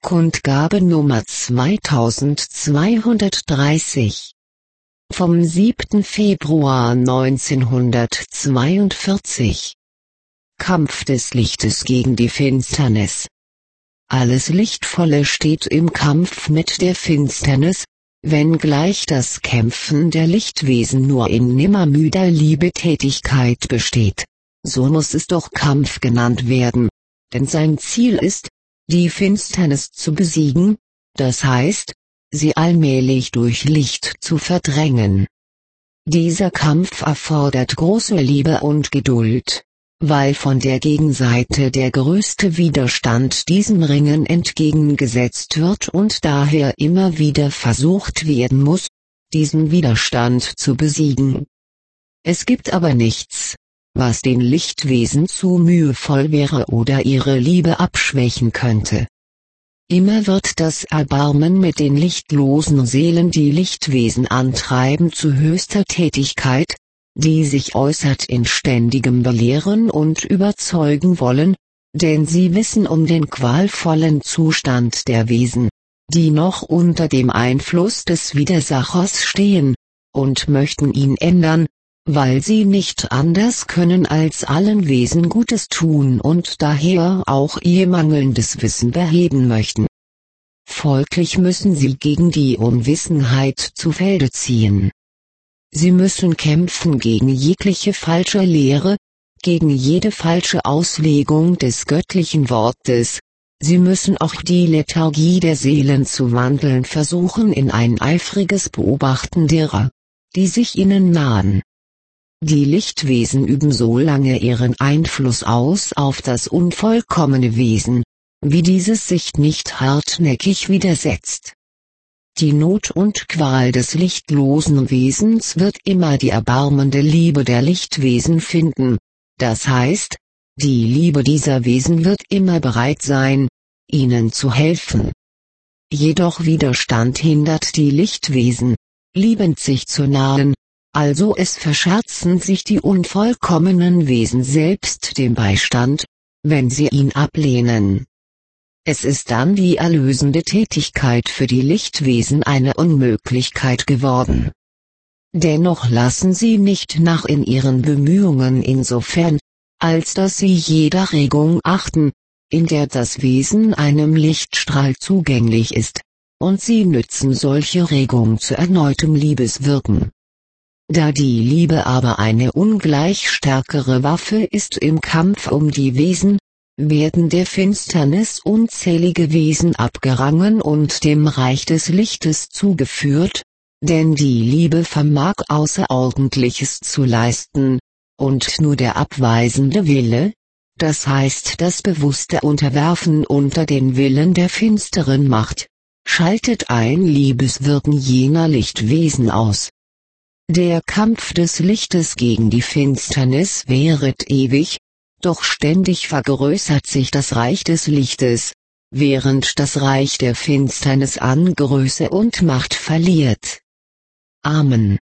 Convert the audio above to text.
Kundgabe Nummer 2230 vom 7. Februar 1942. Kampf des Lichtes gegen die Finsternis. Alles Lichtvolle steht im Kampf mit der Finsternis, wenngleich das Kämpfen der Lichtwesen nur in nimmermüder Liebetätigkeit besteht, so muss es doch Kampf genannt werden, denn sein Ziel ist, die Finsternis zu besiegen, das heißt, sie allmählich durch Licht zu verdrängen. Dieser Kampf erfordert große Liebe und Geduld, weil von der Gegenseite der größte Widerstand diesem Ringen entgegengesetzt wird und daher immer wieder versucht werden muss, diesen Widerstand zu besiegen. Es gibt aber nichts, was den Lichtwesen zu mühevoll wäre oder ihre Liebe abschwächen könnte. Immer wird das Erbarmen mit den lichtlosen Seelen die Lichtwesen antreiben zu höchster Tätigkeit, die sich äußert in ständigem Belehren und überzeugen wollen, denn sie wissen um den qualvollen Zustand der Wesen, die noch unter dem Einfluss des Widersachers stehen, und möchten ihn ändern, weil sie nicht anders können als allen Wesen Gutes tun und daher auch ihr mangelndes Wissen beheben möchten. Folglich müssen sie gegen die Unwissenheit zu Felde ziehen. Sie müssen kämpfen gegen jegliche falsche Lehre, gegen jede falsche Auslegung des göttlichen Wortes. Sie müssen auch die Lethargie der Seelen zu wandeln versuchen in ein eifriges Beobachten derer, die sich ihnen nahen. Die Lichtwesen üben so lange ihren Einfluss aus auf das unvollkommene Wesen, wie dieses sich nicht hartnäckig widersetzt. Die Not und Qual des lichtlosen Wesens wird immer die erbarmende Liebe der Lichtwesen finden, das heißt, die Liebe dieser Wesen wird immer bereit sein, ihnen zu helfen. Jedoch Widerstand hindert die Lichtwesen, liebend sich zu nahen, also es verscherzen sich die unvollkommenen Wesen selbst den Beistand, wenn sie ihn ablehnen. Es ist dann die erlösende Tätigkeit für die Lichtwesen eine Unmöglichkeit geworden. Dennoch lassen sie nicht nach in ihren Bemühungen insofern, als dass sie jeder Regung achten, in der das Wesen einem Lichtstrahl zugänglich ist, und sie nützen solche Regung zu erneutem Liebeswirken. Da die Liebe aber eine ungleich stärkere Waffe ist im Kampf um die Wesen, werden der Finsternis unzählige Wesen abgerangen und dem Reich des Lichtes zugeführt, denn die Liebe vermag Außerordentliches zu leisten, und nur der abweisende Wille, das heißt das bewusste Unterwerfen unter den Willen der finsteren Macht, schaltet ein Liebeswirken jener Lichtwesen aus. Der Kampf des Lichtes gegen die Finsternis währet ewig, doch ständig vergrößert sich das Reich des Lichtes, während das Reich der Finsternis an Größe und Macht verliert. Amen.